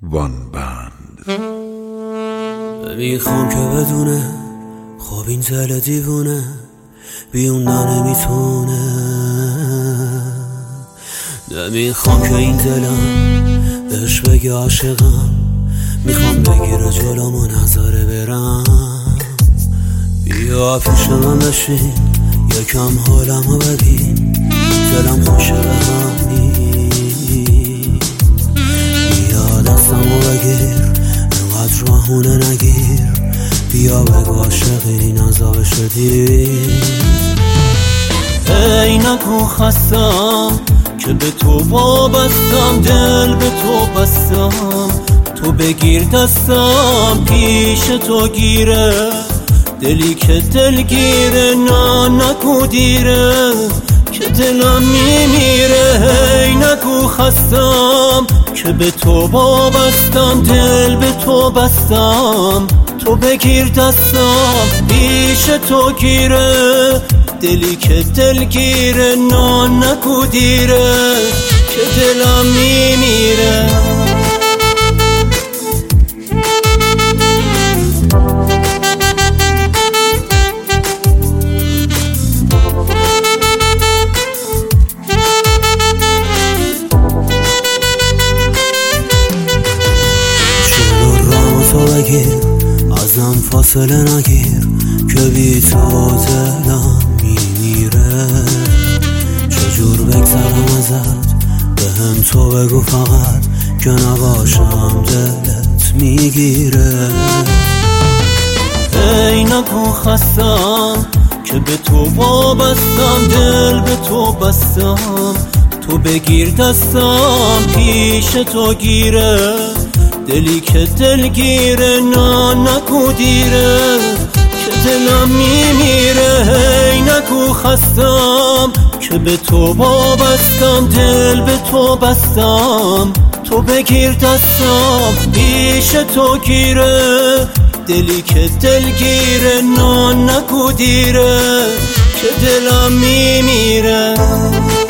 وان بند. میخوام که بدونه خب این دل دیوونه بیوندن نمیتونه. نمیخوام که این دلم بهش بگه عاشقم، میخوام بگیره جلومو نظاره برم. بیا پیش من بشین یکم حالمو ببین، دلم خوشه به همی. بیا دستمو بگیر انقدر بهونه نگیر، بیا بگو عاشقی نزا شدی. ای نگو خستم که به تو وابستم، دل به تو بستم، تو بگیر دستم پیش تو گیره، دلی که دلگیره نه نگو دیره که دلم میمیره. ای نگو خستم که به تو وابستم، دل به تو بستم، تو بگیر دستم پیش تو گیره، دلی که دلگیره نه نگو دیره که دلم میمیره. ازم فاصله نگیر که بی تو دلم میمیره. چجور بگذرم ازت بهم تو بگو فقط که نباشم دلت میگیره. ای نگو خستم که به تو وابستم، دل به تو بستم، تو بگیر دستم پیش تو گیره، دلی که دلگیره نه نگو دیره که دلم میمیره. ای نگو خستم که به تو وابستم، دل به تو بستم، تو بگیر دستم پیش تو گیره، دلی که دلگیره نه نگو دیره که دلم میمیره.